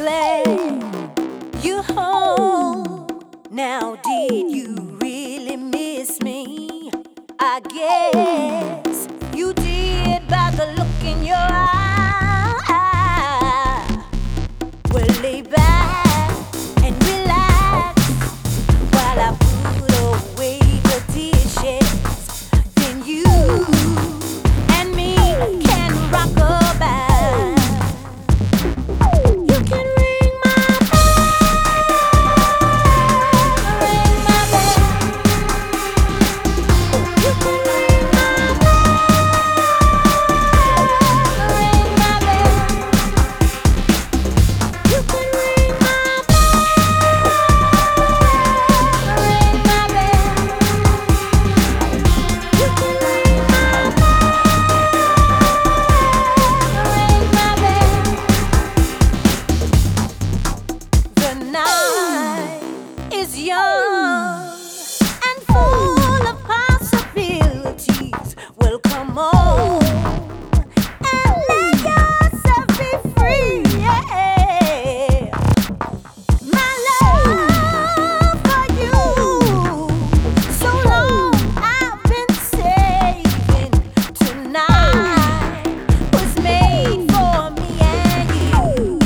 glad you're home. Now, did you really miss me? I guess you did by the look in your eye. Well, lay back and relax while I put away the dishes. Then you and me can rock about. You can ring my bell, ring my bell. You can ring my bell, ring my bell. You can ring my bell, ring my bell. You can ring my bell, ring my bell. The night is young and full of possibilities. Well, come on and let yourself be free. Yeah. My love for you, so long I've been saving. Tonight was made for me and you.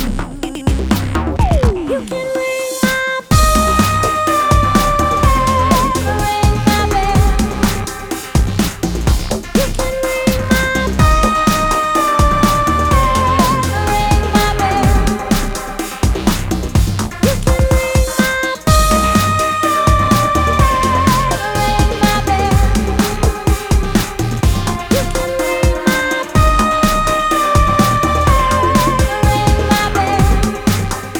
You can ring my bell, ring my bell. You can ring my bell, ring my bell. You can ring my bell, ring my bell. You can ring my bell, ring my bell.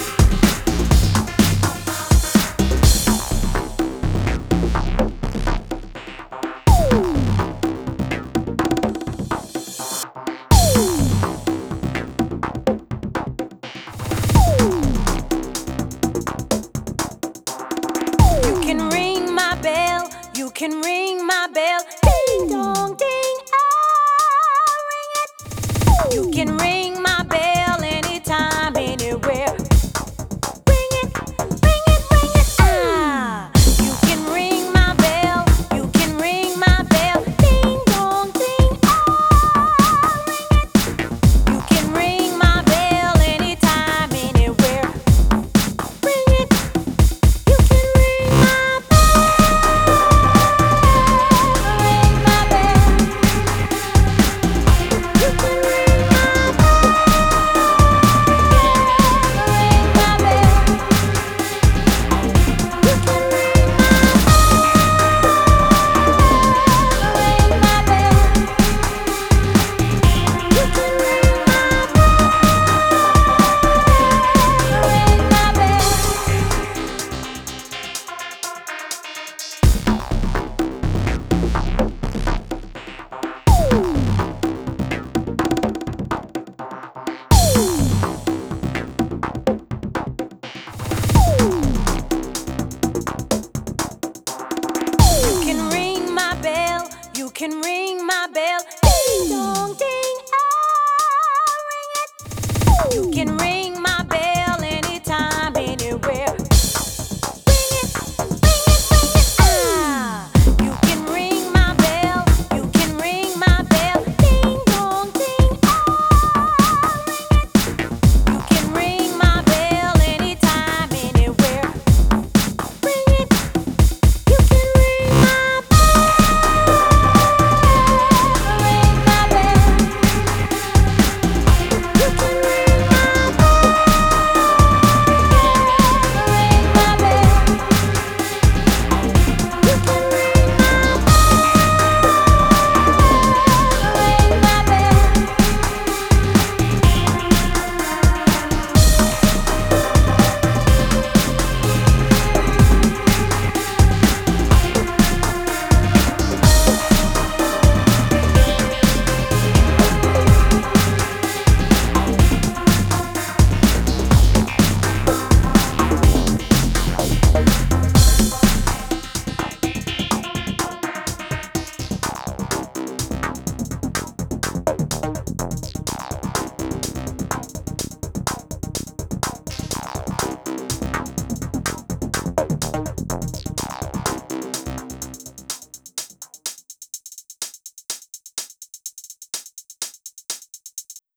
You can ring my bell, you can ring my bell. Ding dong ding, I'll ring it. You can ring my bell anytime, anywhere. Ring it, ring it, ring it. Ah, you can ring my bell, you can ring my bell. Ding dong ding, I'll ring it. You can ring my bell anytime, anywhere. Ring it. You can ring my bell, ring my bell. You can ring my bell, ring my bell. You can ring my bell, ring my bell. You can ring my bell, ring my bell. You can ring my bell, you can ring my bell.